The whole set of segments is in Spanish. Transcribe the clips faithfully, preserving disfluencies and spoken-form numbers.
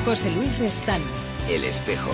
José Luis Restán. El espejo.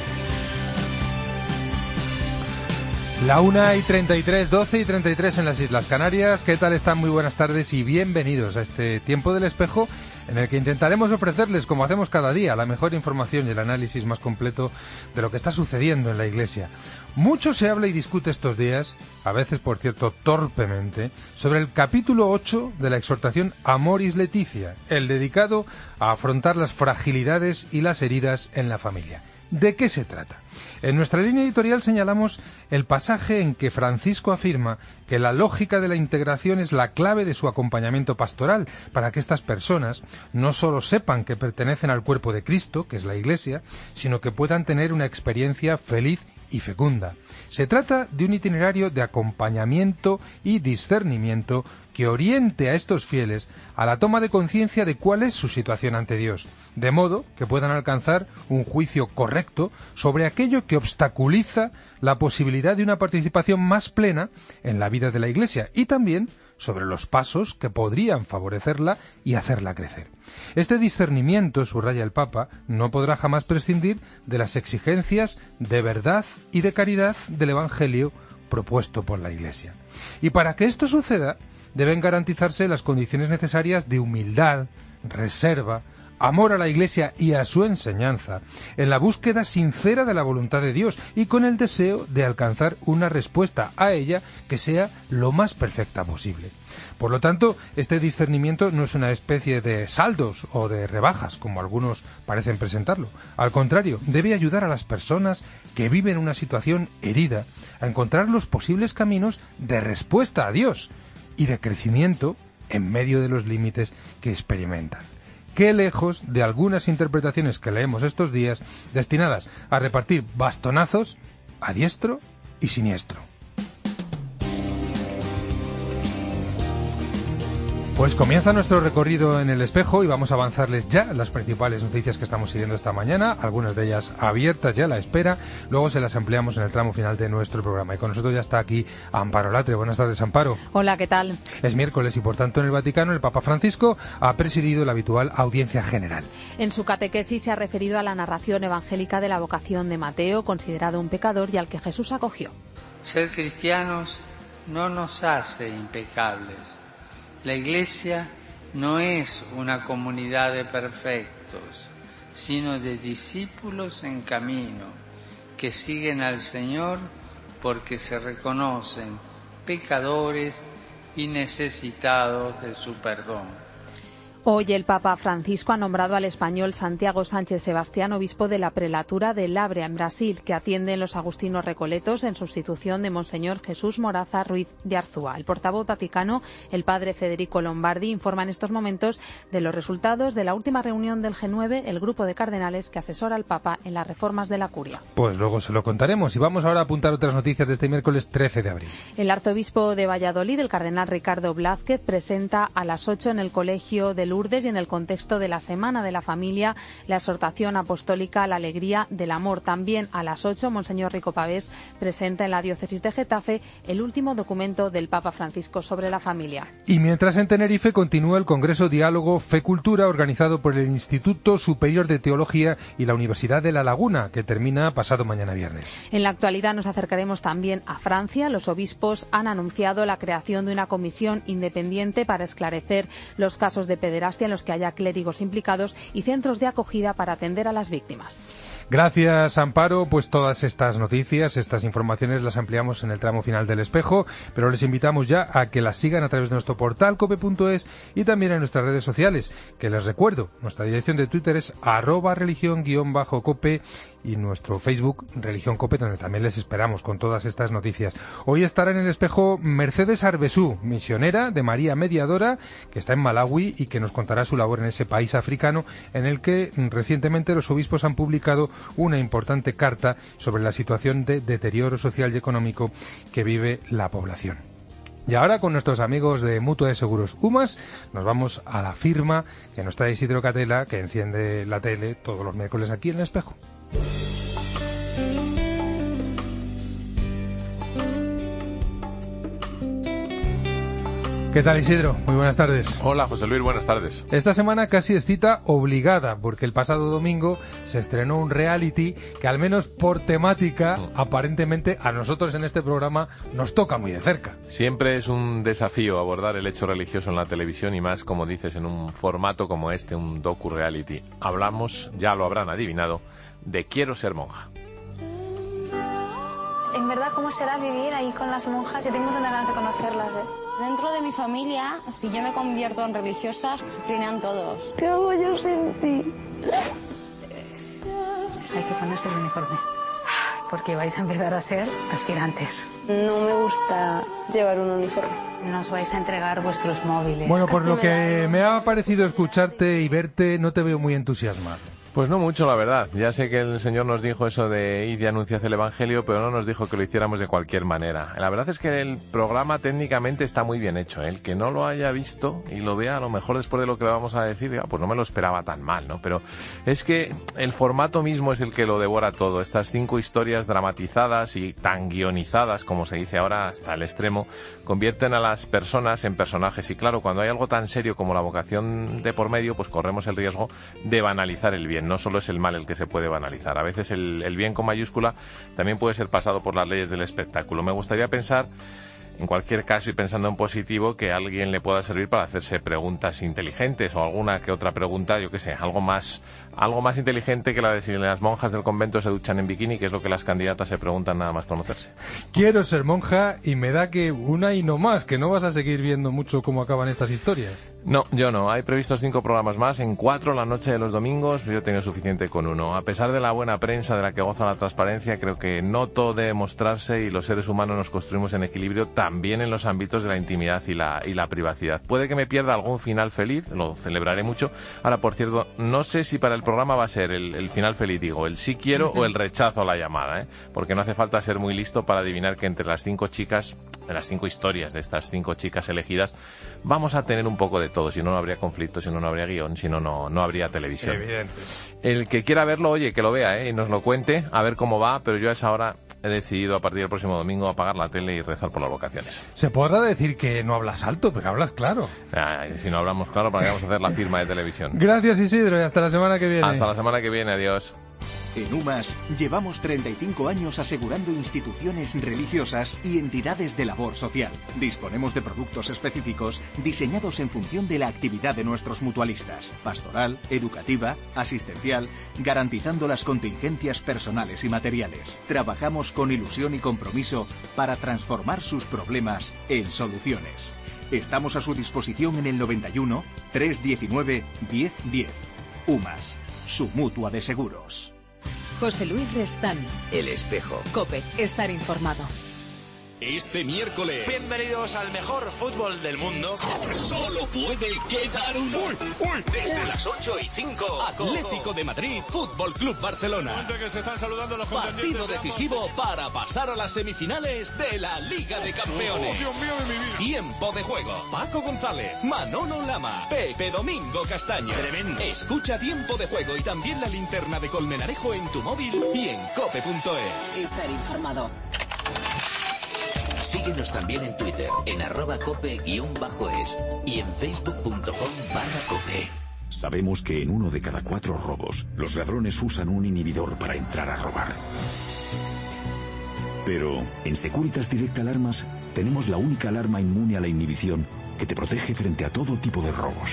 La una y treinta y tres, doce y treinta y tres en las Islas Canarias. ¿Qué tal están? Muy buenas tardes y bienvenidos a este tiempo del espejo en el que intentaremos ofrecerles, como hacemos cada día, la mejor información y el análisis más completo de lo que está sucediendo en la Iglesia. Mucho se habla y discute estos días, a veces, por cierto, torpemente, sobre el capítulo ocho de la exhortación Amoris Laetitia, el dedicado a afrontar las fragilidades y las heridas en la familia. ¿De qué se trata? En nuestra línea editorial señalamos el pasaje en que Francisco afirma que la lógica de la integración es la clave de su acompañamiento pastoral para que estas personas no solo sepan que pertenecen al cuerpo de Cristo, que es la Iglesia, sino que puedan tener una experiencia feliz y fecunda. Se trata de un itinerario de acompañamiento y discernimiento que oriente a estos fieles a la toma de conciencia de cuál es su situación ante Dios, de modo que puedan alcanzar un juicio correcto sobre aquello que obstaculiza la posibilidad de una participación más plena en la vida de la Iglesia y también sobre los pasos que podrían favorecerla y hacerla crecer. Este discernimiento, subraya el Papa, no podrá jamás prescindir de las exigencias de verdad y de caridad del Evangelio propuesto por la Iglesia. Y para que esto suceda, deben garantizarse las condiciones necesarias de humildad, reserva, amor a la Iglesia y a su enseñanza, en la búsqueda sincera de la voluntad de Dios y con el deseo de alcanzar una respuesta a ella que sea lo más perfecta posible. Por lo tanto, este discernimiento no es una especie de saldos o de rebajas, como algunos parecen presentarlo. Al contrario, debe ayudar a las personas que viven una situación herida a encontrar los posibles caminos de respuesta a Dios y de crecimiento en medio de los límites que experimentan. Qué lejos de algunas interpretaciones que leemos estos días destinadas a repartir bastonazos a diestro y siniestro. Pues comienza nuestro recorrido en el espejo y vamos a avanzarles ya las principales noticias que estamos siguiendo esta mañana, algunas de ellas abiertas ya a la espera, luego se las ampliamos en el tramo final de nuestro programa. Y con nosotros ya está aquí Amparo Latre. Buenas tardes, Amparo. Hola, ¿qué tal? Es miércoles y por tanto en el Vaticano el Papa Francisco ha presidido la habitual audiencia general. En su catequesis se ha referido a la narración evangélica de la vocación de Mateo, considerado un pecador y al que Jesús acogió. Ser cristianos no nos hace impecables. La Iglesia no es una comunidad de perfectos, sino de discípulos en camino, que siguen al Señor porque se reconocen pecadores y necesitados de su perdón. Hoy el Papa Francisco ha nombrado al español Santiago Sánchez Sebastián obispo de la prelatura de Labrea, en Brasil, que atiende en los agustinos recoletos en sustitución de Monseñor Jesús Moraza Ruiz de Arzúa. El portavoz vaticano, el padre Federico Lombardi, informa en estos momentos de los resultados de la última reunión del G nueve, el grupo de cardenales que asesora al Papa en las reformas de la curia. Pues luego se lo contaremos y vamos ahora a apuntar otras noticias de este miércoles trece de abril. El arzobispo de Valladolid, el cardenal Ricardo Blázquez, presenta a las ocho en el colegio de Lourdes y en el contexto de la Semana de la Familia la exhortación apostólica a la alegría del amor. También a las ocho, Monseñor Rico Pavés presenta en la diócesis de Getafe el último documento del Papa Francisco sobre la familia. Y mientras en Tenerife continúa el Congreso Diálogo Fe Cultura organizado por el Instituto Superior de Teología y la Universidad de La Laguna, que termina pasado mañana viernes. En la actualidad nos acercaremos también a Francia. Los obispos han anunciado la creación de una comisión independiente para esclarecer los casos de pederastia en los que haya clérigos implicados y centros de acogida para atender a las víctimas. Gracias, Amparo. Pues todas estas noticias, estas informaciones las ampliamos en el tramo final del espejo, pero les invitamos ya a que las sigan a través de nuestro portal cope punto es y también en nuestras redes sociales, que les recuerdo, nuestra dirección de Twitter es arroba religión guión bajo cope y nuestro Facebook Religión Cope, donde también les esperamos con todas estas noticias. Hoy estará en el espejo Mercedes Arbesú, misionera de María Mediadora, que está en Malawi y que nos contará su labor en ese país africano en el que recientemente los obispos han publicado una importante carta sobre la situación de deterioro social y económico que vive la población. Y ahora con nuestros amigos de Mutua de Seguros UMAS nos vamos a la firma que nos trae Isidro Catela, que enciende la tele todos los miércoles aquí en el espejo. ¿Qué tal, Isidro? Muy buenas tardes. Hola, José Luis, buenas tardes. Esta semana casi es cita obligada, porque el pasado domingo se estrenó un reality que, al menos por temática, mm. aparentemente a nosotros en este programa nos toca muy de cerca. Siempre es un desafío abordar el hecho religioso en la televisión y más, como dices, en un formato como este, un docu-reality. Hablamos, ya lo habrán adivinado, de Quiero ser monja. En verdad, ¿cómo será vivir ahí con las monjas? Yo tengo un montón de ganas de conocerlas, ¿eh? Dentro de mi familia, si yo me convierto en religiosa, sufrirán todos. ¿Qué hago yo sin ti? Hay que ponerse el uniforme, porque vais a empezar a ser aspirantes. No me gusta llevar un uniforme. Nos vais a entregar vuestros móviles. Bueno, por Así lo me que da. me ha parecido escucharte y verte, no te veo muy entusiasmado. Pues no mucho, la verdad. Ya sé que el Señor nos dijo eso de id y anunciad el Evangelio, pero no nos dijo que lo hiciéramos de cualquier manera. La verdad es que el programa técnicamente está muy bien hecho. El que no lo haya visto y lo vea, a lo mejor después de lo que le vamos a decir, diga, pues no me lo esperaba tan mal, ¿no? Pero es que el formato mismo es el que lo devora todo. Estas cinco historias dramatizadas y tan guionizadas, como se dice ahora, hasta el extremo, convierten a las personas en personajes. Y claro, cuando hay algo tan serio como la vocación de por medio, pues corremos el riesgo de banalizar el bien. No solo es el mal el que se puede banalizar. A veces el, el bien con mayúscula también puede ser pasado por las leyes del espectáculo. Me gustaría pensar, en cualquier caso y pensando en positivo, que a alguien le pueda servir para hacerse preguntas inteligentes o alguna que otra pregunta, yo qué sé, algo más, algo más inteligente que la de si las monjas del convento se duchan en bikini, que es lo que las candidatas se preguntan nada más conocerse. Quiero ser monja y me da que una y no más, que no vas a seguir viendo mucho cómo acaban estas historias. No, yo no. Hay previstos cinco programas más, en cuatro la noche de los domingos. Yo he tenido suficiente con uno. A pesar de la buena prensa de la que goza la transparencia, creo que no todo debe mostrarse y los seres humanos nos construimos en equilibrio también en los ámbitos de la intimidad y la, y la privacidad. Puede que me pierda algún final feliz, lo celebraré mucho. Ahora, por cierto, no sé si para el programa va a ser el, el final feliz, digo, el sí quiero o el rechazo a la llamada, ¿eh? Porque no hace falta ser muy listo para adivinar que entre las cinco chicas, de las cinco historias de estas cinco chicas elegidas, vamos a tener un poco de todo, si no, no habría conflicto, si no, no habría guión, si no, no, no habría televisión. Evidente. El que quiera verlo, oye, que lo vea, ¿eh? Y nos lo cuente, a ver cómo va, pero yo a esa hora he decidido a partir del próximo domingo apagar la tele y rezar por las vocaciones. Se podrá decir que no hablas alto, pero hablas claro. Ay, si no hablamos claro, ¿para qué vamos a hacer la firma de televisión? Gracias, Isidro, y hasta la semana que viene. Hasta la semana que viene, adiós. En UMAS llevamos treinta y cinco años asegurando instituciones religiosas y entidades de labor social. Disponemos de productos específicos diseñados en función de la actividad de nuestros mutualistas, pastoral, educativa, asistencial, garantizando las contingencias personales y materiales. Trabajamos con ilusión y compromiso para transformar sus problemas en soluciones. Estamos a su disposición en el noventa y uno, trescientos diecinueve, diez diez. UMAS, su mutua de seguros. José Luis Restán. El Espejo. COPE. Estar informado. Este miércoles. Bienvenidos al mejor fútbol del mundo. Solo puede quedar uno. Uy, uy. Desde las ocho y cinco. Atlético de Madrid, Fútbol Club Barcelona. Que se están saludando los Partido decisivo para pasar a las semifinales de la Liga de Campeones. Oh, Dios mío de mi vida. Tiempo de juego. Paco González, Manolo Lama, Pepe Domingo Castaño. Tremendo. Escucha Tiempo de Juego y también la linterna de Colmenarejo en tu móvil y en cope punto es. Estar informado. Síguenos también en Twitter, en arroba cope-es y en facebook punto com barra cope. Sabemos que en uno de cada cuatro robos, los ladrones usan un inhibidor para entrar a robar. Pero en Securitas Direct Alarmas tenemos la única alarma inmune a la inhibición que te protege frente a todo tipo de robos.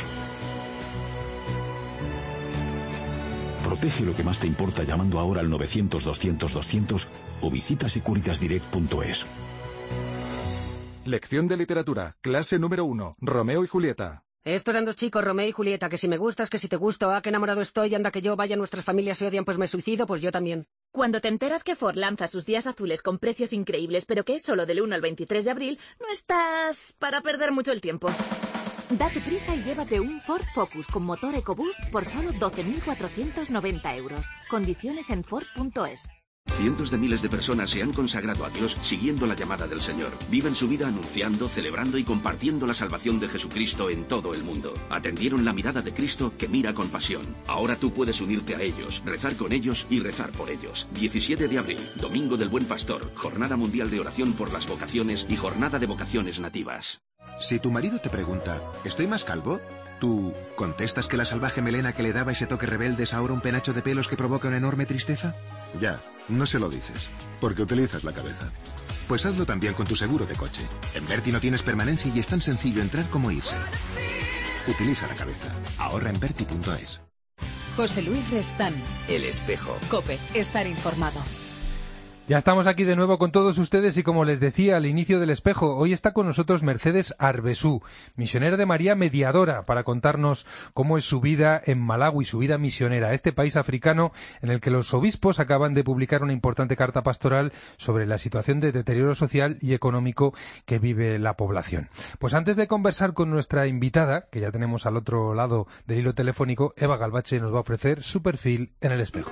Protege lo que más te importa llamando ahora al novecientos, doscientos, doscientos o visita securitas direct punto es. Lección de literatura, clase número uno, Romeo y Julieta. Estos eran dos chicos, Romeo y Julieta, que si me gustas, que si te gusto, ah, que enamorado estoy, anda que yo, vaya, nuestras familias se odian, pues me suicido, pues yo también. Cuando te enteras que Ford lanza sus días azules con precios increíbles, pero que es solo del uno al veintitrés de abril, no estás para perder mucho el tiempo. Date prisa y llévate un Ford Focus con motor EcoBoost por solo doce mil cuatrocientos noventa euros. Condiciones en Ford punto es. Cientos de miles de personas se han consagrado a Dios siguiendo la llamada del Señor. Viven su vida anunciando, celebrando y compartiendo la salvación de Jesucristo en todo el mundo. Atendieron la mirada de Cristo que mira con pasión. Ahora tú puedes unirte a ellos, rezar con ellos y rezar por ellos. diecisiete de abril, Domingo del Buen Pastor, Jornada Mundial de Oración por las Vocaciones y Jornada de Vocaciones Nativas. Si tu marido te pregunta, ¿estoy más calvo?, ¿tú contestas que la salvaje melena que le daba ese toque rebelde es ahora un penacho de pelos que provoca una enorme tristeza? Ya, no se lo dices, porque utilizas la cabeza. Pues hazlo también con tu seguro de coche. En Berti no tienes permanencia y es tan sencillo entrar como irse. Utiliza la cabeza. Ahorra en Berti punto es. José Luis Restán. El Espejo. COPE. Estar informado. Ya estamos aquí de nuevo con todos ustedes y como les decía al inicio del Espejo, hoy está con nosotros Mercedes Arbesú, misionera de María Mediadora, para contarnos cómo es su vida en Malawi, su vida misionera, este país africano en el que los obispos acaban de publicar una importante carta pastoral sobre la situación de deterioro social y económico que vive la población. Pues antes de conversar con nuestra invitada, que ya tenemos al otro lado del hilo telefónico, Eva Galvache nos va a ofrecer su perfil en el Espejo.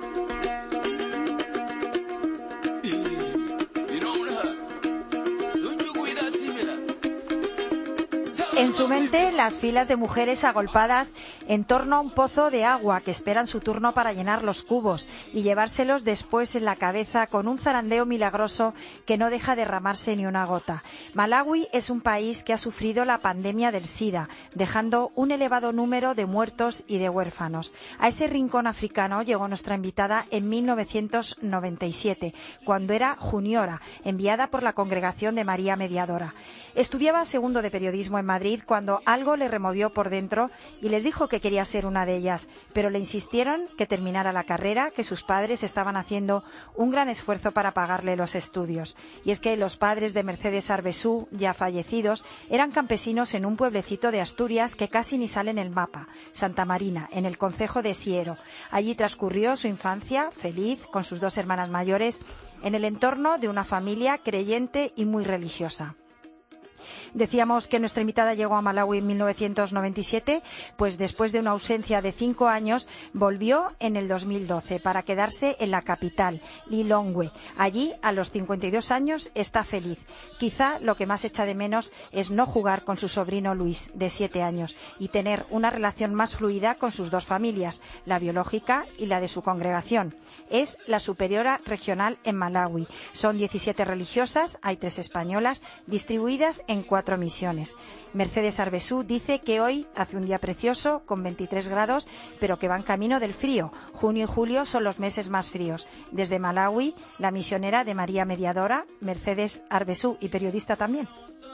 En su mente, las filas de mujeres agolpadas en torno a un pozo de agua que esperan su turno para llenar los cubos y llevárselos después en la cabeza con un zarandeo milagroso que no deja derramarse ni una gota. Malawi es un país que ha sufrido la pandemia del SIDA, dejando un elevado número de muertos y de huérfanos. A ese rincón africano llegó nuestra invitada en mil novecientos noventa y siete, cuando era juniora, enviada por la Congregación de María Mediadora. Estudiaba segundo de periodismo en Madrid cuando algo le removió por dentro y les dijo que quería ser una de ellas, pero le insistieron que terminara la carrera, que sus padres estaban haciendo un gran esfuerzo para pagarle los estudios. Y es que los padres de Mercedes Arbesú, ya fallecidos, eran campesinos en un pueblecito de Asturias que casi ni sale en el mapa, Santa Marina, en el concejo de Siero. Allí transcurrió su infancia, feliz, con sus dos hermanas mayores, en el entorno de una familia creyente y muy religiosa. Decíamos que nuestra invitada llegó a Malawi en mil novecientos noventa y siete, pues después de una ausencia de cinco años volvió en el dos mil doce para quedarse en la capital, Lilongwe. Allí, a los cincuenta y dos años, está feliz. Quizá lo que más echa de menos es no jugar con su sobrino Luis, de siete años, y tener una relación más fluida con sus dos familias, la biológica y la de su congregación. Es la superiora regional en Malawi. Son diecisiete religiosas, hay tres españolas, distribuidas en cuatro misiones. Mercedes Arbesú dice que hoy hace un día precioso, con veintitrés grados, pero que van camino del frío. Junio y julio son los meses más fríos. Desde Malawi, la misionera de María Mediadora, Mercedes Arbesú, y periodista también.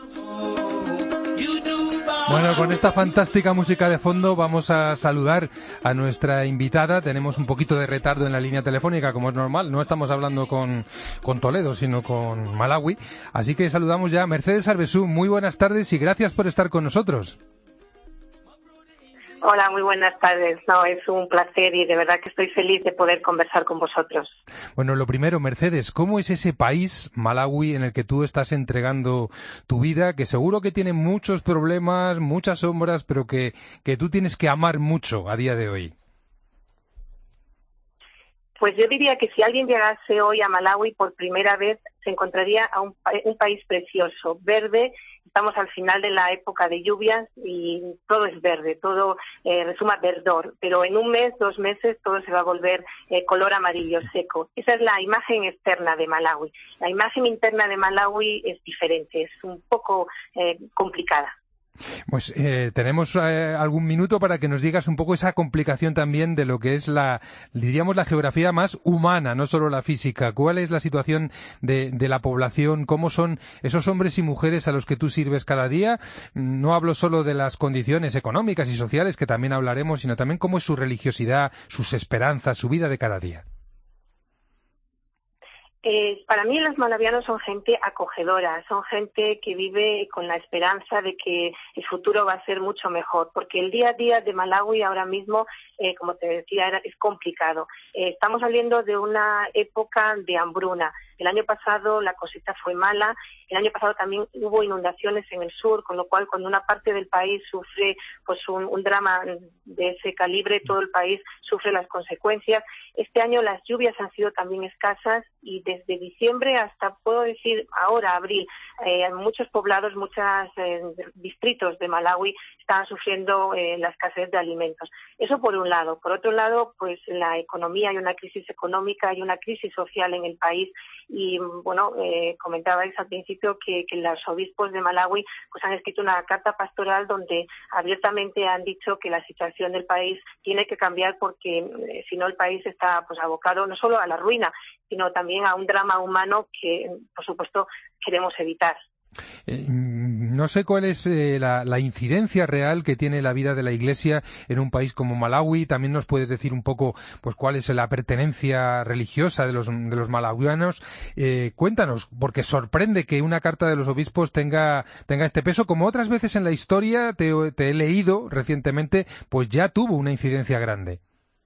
Bueno, con esta fantástica música de fondo vamos a saludar a nuestra invitada. Tenemos un poquito de retardo en la línea telefónica, como es normal. No estamos hablando con, con Toledo, sino con Malawi. Así que saludamos ya a Mercedes Arbesú. Muy buenas tardes y gracias por estar con nosotros. Hola, muy buenas tardes. No, es un placer y de verdad que estoy feliz de poder conversar con vosotros. Bueno, lo primero, Mercedes, ¿cómo es ese país, Malawi, en el que tú estás entregando tu vida, que seguro que tiene muchos problemas, muchas sombras, pero que, que tú tienes que amar mucho a día de hoy? Pues yo diría que si alguien llegase hoy a Malawi por primera vez, se encontraría a un, un país precioso, verde. Estamos al final de la época de lluvias y todo es verde, todo eh, resuma verdor, pero en un mes, dos meses, todo se va a volver eh, color amarillo seco. Esa es la imagen externa de Malawi. La imagen interna de Malawi es diferente, es un poco eh, complicada. Pues eh, tenemos eh, algún minuto para que nos digas un poco esa complicación también de lo que es la, diríamos, la geografía más humana, no solo la física. ¿Cuál es la situación de, de la población? ¿Cómo son esos hombres y mujeres a los que tú sirves cada día? No hablo solo de las condiciones económicas y sociales, que también hablaremos, sino también cómo es su religiosidad, sus esperanzas, su vida de cada día. Eh, para mí los malavianos son gente acogedora, son gente que vive con la esperanza de que el futuro va a ser mucho mejor, porque el día a día de Malawi ahora mismo, eh, como te decía, era, es complicado. Eh, estamos saliendo de una época de hambruna. El año pasado la cosecha fue mala, el año pasado también hubo inundaciones en el sur, con lo cual cuando una parte del país sufre pues un, un drama de ese calibre, todo el país sufre las consecuencias. Este año las lluvias han sido también escasas y desde diciembre hasta, puedo decir, ahora, abril, eh, muchos poblados, muchos eh, distritos de Malawi están sufriendo eh, la escasez de alimentos. Eso por un lado. Por otro lado, pues la economía, hay una crisis económica, hay una crisis social en el país Y bueno, eh, comentabais al principio que, que los obispos de Malawi pues han escrito una carta pastoral donde abiertamente han dicho que la situación del país tiene que cambiar porque eh, si no el país está pues abocado no solo a la ruina, sino también a un drama humano que, por supuesto, queremos evitar. Eh, no sé cuál es eh, la, la incidencia real que tiene la vida de la Iglesia en un país como Malawi. También nos puedes decir un poco pues cuál es la pertenencia religiosa de los, de los malawianos. Eh, cuéntanos, porque sorprende que una carta de los obispos tenga, tenga este peso, como otras veces en la historia te, te he leído recientemente, pues ya tuvo una incidencia grande.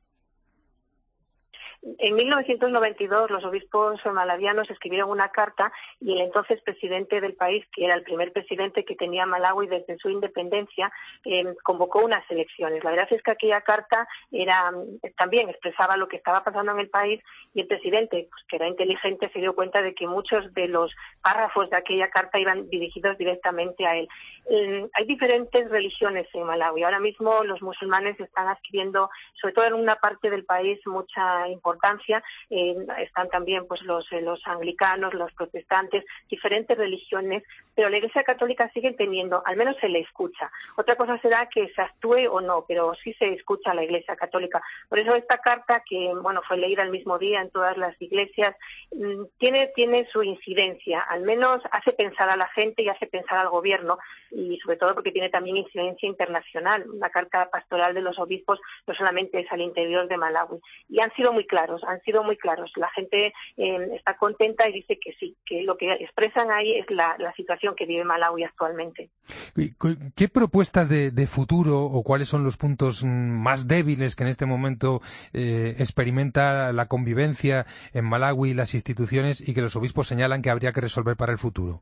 En mil novecientos noventa y dos los obispos malavianos escribieron una carta y el entonces presidente del país, que era el primer presidente que tenía Malawi desde su independencia, eh, convocó unas elecciones. La verdad es que aquella carta era también expresaba lo que estaba pasando en el país y el presidente, pues, que era inteligente, se dio cuenta de que muchos de los párrafos de aquella carta iban dirigidos directamente a él. Eh, hay diferentes religiones en Malawi. Ahora mismo los musulmanes están adquiriendo, sobre todo en una parte del país, mucha importancia. Eh, están también pues los, eh, los anglicanos, los protestantes, diferentes religiones, pero la Iglesia Católica sigue teniendo, al menos se le escucha. Otra cosa será que se actúe o no, pero sí se escucha a la Iglesia Católica. Por eso esta carta, que bueno fue leída el mismo día en todas las iglesias, mmm, tiene, tiene su incidencia, al menos hace pensar a la gente y hace pensar al gobierno, y sobre todo porque tiene también incidencia internacional. La carta pastoral de los obispos no solamente es al interior de Malawi, y han sido muy claros, han sido muy claros. La gente eh, está contenta y dice que sí, que lo que expresan ahí es la, la situación que vive Malawi actualmente. ¿Qué propuestas de, de futuro o cuáles son los puntos más débiles que en este momento eh, experimenta la convivencia en Malawi y las instituciones y que los obispos señalan que habría que resolver para el futuro?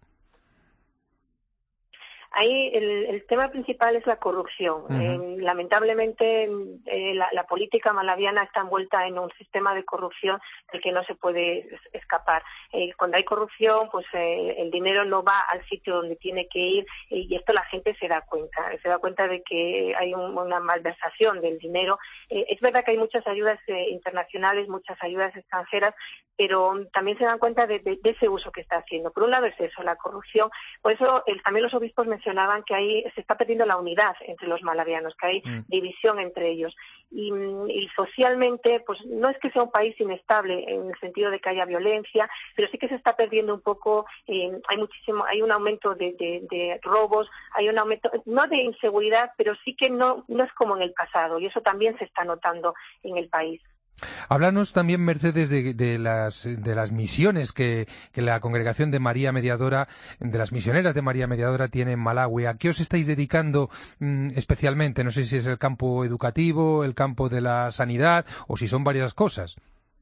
Ahí el, el tema principal es la corrupción. Uh-huh. Eh, lamentablemente eh, la, la política malaviana está envuelta en un sistema de corrupción del que no se puede escapar. Eh, cuando hay corrupción, pues eh, el dinero no va al sitio donde tiene que ir eh, y esto la gente se da cuenta. Se da cuenta de que hay un, una malversación del dinero. Eh, es verdad que hay muchas ayudas eh, internacionales, muchas ayudas extranjeras, pero también se dan cuenta de, de, de ese uso que está haciendo. Por un lado es eso, la corrupción. Por eso el, también los obispos mencionaban que ahí se está perdiendo la unidad entre los malavianos, que hay mm. división entre ellos. Y, y socialmente, pues no es que sea un país inestable en el sentido de que haya violencia, pero sí que se está perdiendo un poco, eh, hay muchísimo, hay un aumento de, de, de robos, hay un aumento, no de inseguridad, pero sí que no, no es como en el pasado, y eso también se está notando en el país. Háblanos también, Mercedes, de, de las de las misiones que, que la Congregación de María Mediadora, de las misioneras de María Mediadora tiene en Malawi. ¿A qué os estáis dedicando mmm, especialmente? No sé si es el campo educativo, el campo de la sanidad o si son varias cosas.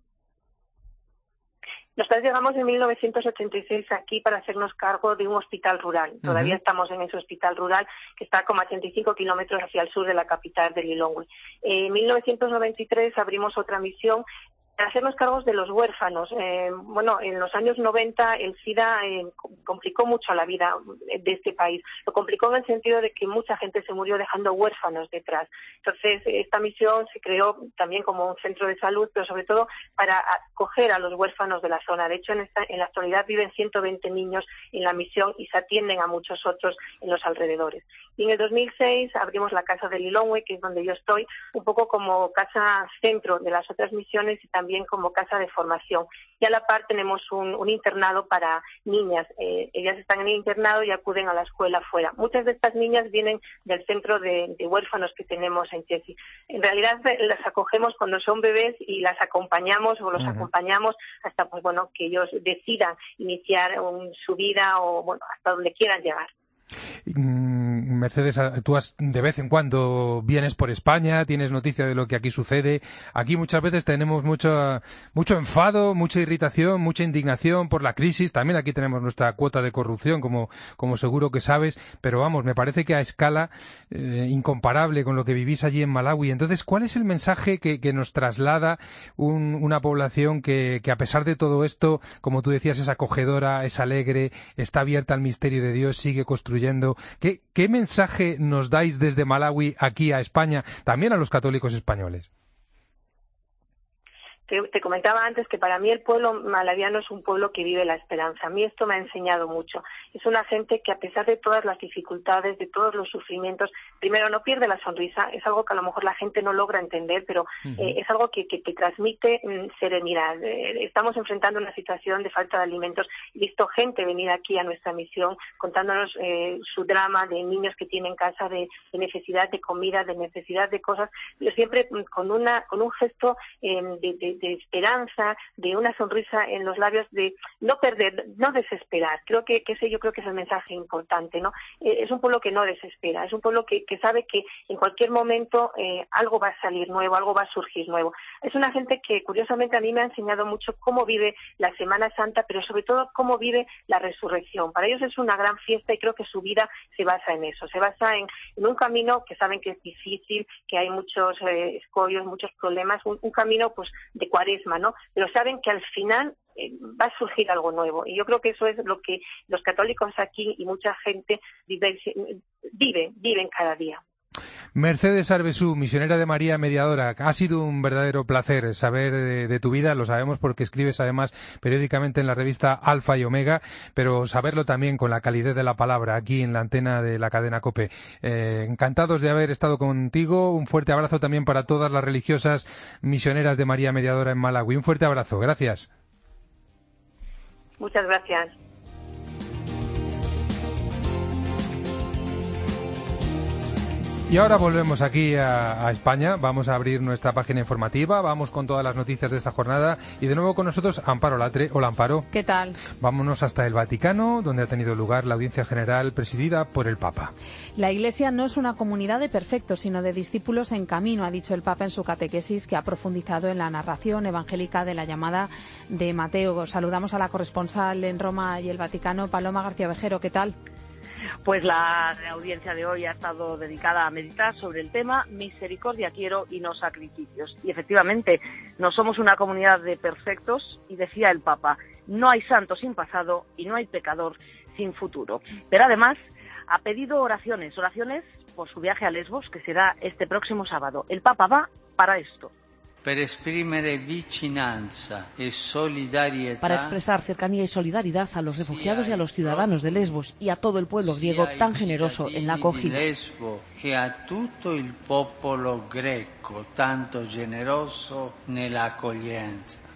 Nosotros llegamos en mil novecientos ochenta y seis aquí para hacernos cargo de un hospital rural. Todavía uh-huh. estamos en ese hospital rural que está como a ochenta y cinco kilómetros hacia el sur de la capital de Lilongwe. En mil novecientos noventa y tres abrimos otra misión para hacernos cargos de los huérfanos. Eh, bueno, en los años noventa el SIDA eh, complicó mucho la vida de este país. Lo complicó en el sentido de que mucha gente se murió dejando huérfanos detrás. Entonces, esta misión se creó también como un centro de salud, pero sobre todo para acoger a los huérfanos de la zona. De hecho, en, esta, en la actualidad viven ciento veinte niños en la misión y se atienden a muchos otros en los alrededores. Y en el dos mil seis abrimos la Casa de Lilongwe, que es donde yo estoy, un poco como casa centro de las otras misiones y también también como casa de formación. Y a la par tenemos un, un internado para niñas. Eh, ellas están en el internado y acuden a la escuela fuera. Muchas de estas niñas vienen del centro de, de huérfanos que tenemos en Chesi. En realidad las acogemos cuando son bebés y las acompañamos o los uh-huh. acompañamos hasta pues bueno que ellos decidan iniciar un, su vida o bueno hasta donde quieran llegar. Mercedes, tú has, de vez en cuando vienes por España, tienes noticia de lo que aquí sucede. Aquí muchas veces tenemos mucho, mucho enfado, mucha irritación, mucha indignación por la crisis. También aquí tenemos nuestra cuota de corrupción, como, como seguro que sabes. Pero vamos, me parece que a escala eh, incomparable con lo que vivís allí en Malawi. Entonces, ¿cuál es el mensaje que, que nos traslada un, una población que, que a pesar de todo esto, como tú decías, es acogedora, es alegre, está abierta al misterio de Dios, sigue construyendo? ¿Qué, qué mensaje nos dais desde Malawi aquí a España, también a los católicos españoles? Te, te comentaba antes que para mí el pueblo malaviano es un pueblo que vive la esperanza. A mí esto me ha enseñado mucho. Es una gente que a pesar de todas las dificultades, de todos los sufrimientos, primero no pierde la sonrisa. Es algo que a lo mejor la gente no logra entender, pero uh-huh. eh, es algo que, que, que transmite mm, serenidad. Eh, estamos enfrentando una situación de falta de alimentos. He visto gente venir aquí a nuestra misión contándonos eh, su drama de niños que tienen casa, de, de necesidad de comida, de necesidad de cosas, pero siempre mm, con una con un gesto eh, de, de de esperanza, de una sonrisa en los labios, de no perder, no desesperar. Creo que, que ese yo creo que es el mensaje importante, ¿no? Eh, es un pueblo que no desespera, es un pueblo que, que sabe que en cualquier momento eh, algo va a salir nuevo, algo va a surgir nuevo. Es una gente que curiosamente a mí me ha enseñado mucho cómo vive la Semana Santa, pero sobre todo cómo vive la resurrección. Para ellos es una gran fiesta y creo que su vida se basa en eso, se basa en, en un camino que saben que es difícil, que hay muchos eh, escollos, muchos problemas, un, un camino pues de cuaresma, ¿no? Pero saben que al final eh, va a surgir algo nuevo. Y yo creo que eso es lo que los católicos aquí y mucha gente vive, vive, viven cada día. Mercedes Arbesú, misionera de María Mediadora, ha sido un verdadero placer saber de, de tu vida, lo sabemos porque escribes además periódicamente en la revista Alfa y Omega, pero saberlo también con la calidez de la palabra aquí en la antena de la cadena COPE. Eh, encantados de haber estado contigo, un fuerte abrazo también para todas las religiosas misioneras de María Mediadora en Malawi. Un fuerte abrazo, gracias. Muchas gracias. Y ahora volvemos aquí a, a España, vamos a abrir nuestra página informativa, vamos con todas las noticias de esta jornada y de nuevo con nosotros Amparo Latre. Hola Amparo. ¿Qué tal? Vámonos hasta el Vaticano, donde ha tenido lugar la audiencia general presidida por el Papa. La Iglesia no es una comunidad de perfectos, sino de discípulos en camino, ha dicho el Papa en su catequesis, que ha profundizado en la narración evangélica de la llamada de Mateo. Saludamos a la corresponsal en Roma y el Vaticano, Paloma García Vejero. ¿Qué tal? Pues la audiencia de hoy ha estado dedicada a meditar sobre el tema misericordia quiero y no sacrificios. Y efectivamente, no somos una comunidad de perfectos y decía el Papa, no hay santo sin pasado y no hay pecador sin futuro. Pero además ha pedido oraciones, oraciones por su viaje a Lesbos que será este próximo sábado. El Papa va para esto. Para esprimere vicinanza e solidarietà. Para expresar cercanía y solidaridad a los refugiados y a los ciudadanos de Lesbos y a todo el pueblo griego tan generoso en la acogida. Lesbo e a tutto il popolo greco tanto generoso nella accoglienza.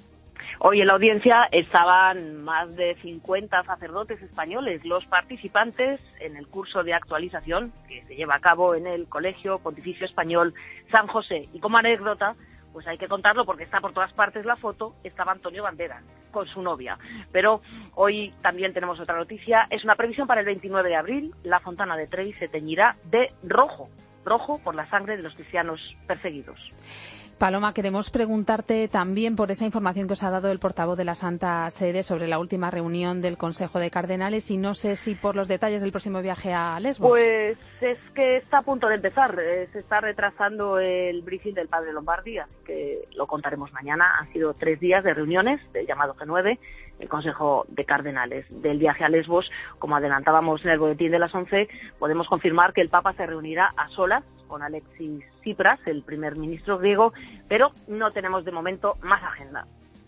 Hoy en la audiencia estaban más de cincuenta sacerdotes españoles, los participantes en el curso de actualización que se lleva a cabo en el Colegio Pontificio Español San José. Y como anécdota, pues hay que contarlo porque está por todas partes la foto, estaba Antonio Banderas con su novia. Pero hoy también tenemos otra noticia, es una previsión para el veintinueve de abril, la Fontana de Trevi se teñirá de rojo, rojo por la sangre de los cristianos perseguidos. Paloma, queremos preguntarte también por esa información que os ha dado el portavoz de la Santa Sede sobre la última reunión del Consejo de Cardenales y no sé si por los detalles del próximo viaje a Lesbos. Pues es que está a punto de empezar, eh, se está retrasando el briefing del padre Lombardi, así que lo contaremos mañana. Han sido tres días de reuniones del llamado G nueve, el Consejo de Cardenales. Del viaje a Lesbos, como adelantábamos en el boletín de las once, podemos confirmar que el Papa se reunirá a solas con Alexis Tsipras, el primer ministro griego, pero no tenemos de momento más agenda.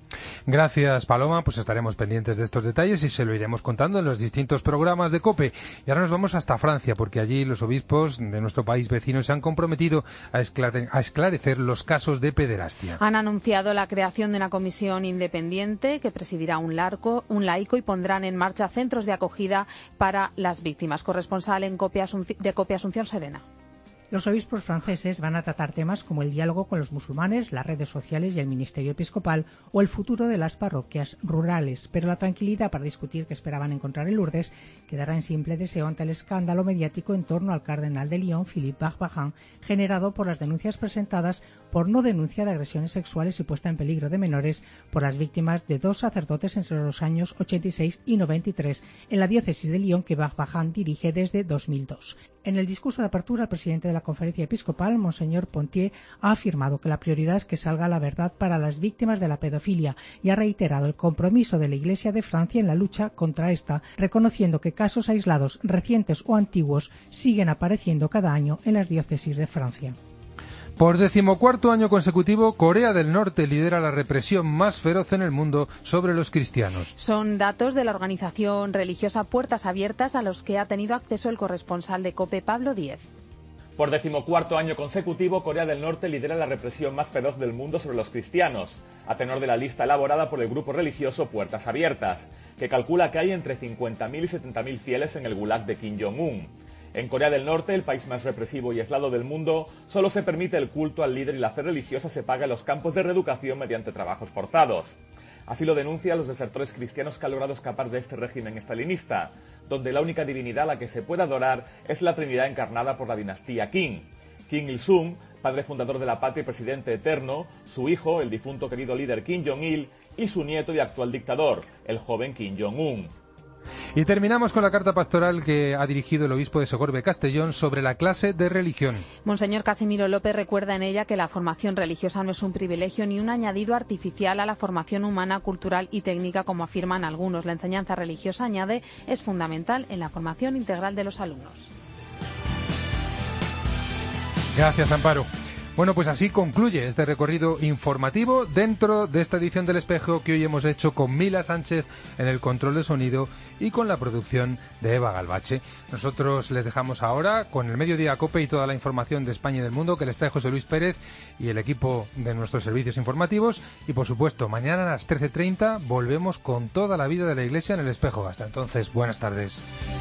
Gracias, Paloma. Pues estaremos pendientes de estos detalles y se lo iremos contando en los distintos programas de COPE. Y ahora nos vamos hasta Francia, porque allí los obispos de nuestro país vecino se han comprometido a, esclare- a esclarecer los casos de pederastia. Han anunciado la creación de una comisión independiente que presidirá un, largo, un laico y pondrán en marcha centros de acogida para las víctimas. Corresponsal en COPE Asunci- de COPE Asunción Serena. Los obispos franceses van a tratar temas como el diálogo con los musulmanes, las redes sociales y el ministerio episcopal o el futuro de las parroquias rurales. Pero la tranquilidad para discutir que esperaban encontrar en Lourdes quedará en simple deseo ante el escándalo mediático en torno al cardenal de Lyon, Philippe Barbazan, generado por las denuncias presentadas por no denuncia de agresiones sexuales y puesta en peligro de menores por las víctimas de dos sacerdotes entre los años ochenta y seis y noventa y tres en la diócesis de Lyon que Barbazan dirige desde dos mil dos. En el discurso de apertura, el presidente de la Conferencia Episcopal, Monseñor Pontier, ha afirmado que la prioridad es que salga la verdad para las víctimas de la pedofilia y ha reiterado el compromiso de la Iglesia de Francia en la lucha contra esta, reconociendo que casos aislados, recientes o antiguos siguen apareciendo cada año en las diócesis de Francia. Por decimocuarto año consecutivo, Corea del Norte lidera la represión más feroz en el mundo sobre los cristianos. Son datos de la organización religiosa Puertas Abiertas a los que ha tenido acceso el corresponsal de COPE, Pablo Díez. Por decimocuarto año consecutivo, Corea del Norte lidera la represión más feroz del mundo sobre los cristianos, a tenor de la lista elaborada por el grupo religioso Puertas Abiertas, que calcula que hay entre cincuenta mil y setenta mil fieles en el gulag de Kim Jong-un. En Corea del Norte, el país más represivo y aislado del mundo, solo se permite el culto al líder y la fe religiosa se paga en los campos de reeducación mediante trabajos forzados. Así lo denuncian los desertores cristianos que han logrado escapar de este régimen estalinista, donde la única divinidad a la que se puede adorar es la Trinidad encarnada por la dinastía Kim. Kim Il-sung, padre fundador de la patria y presidente eterno, su hijo, el difunto querido líder Kim Jong-il, y su nieto y actual dictador, el joven Kim Jong-un. Y terminamos con la carta pastoral que ha dirigido el obispo de Segorbe Castellón sobre la clase de religión. Monseñor Casimiro López recuerda en ella que la formación religiosa no es un privilegio ni un añadido artificial a la formación humana, cultural y técnica, como afirman algunos. La enseñanza religiosa, añade, es fundamental en la formación integral de los alumnos. Gracias, Amparo. Bueno, pues así concluye este recorrido informativo dentro de esta edición del Espejo que hoy hemos hecho con Mila Sánchez en el control de sonido y con la producción de Eva Galvache. Nosotros les dejamos ahora con el Mediodía COPE y toda la información de España y del mundo que les trae José Luis Pérez y el equipo de nuestros servicios informativos. Y por supuesto, mañana a las trece treinta volvemos con toda la vida de la Iglesia en el Espejo. Hasta entonces, buenas tardes.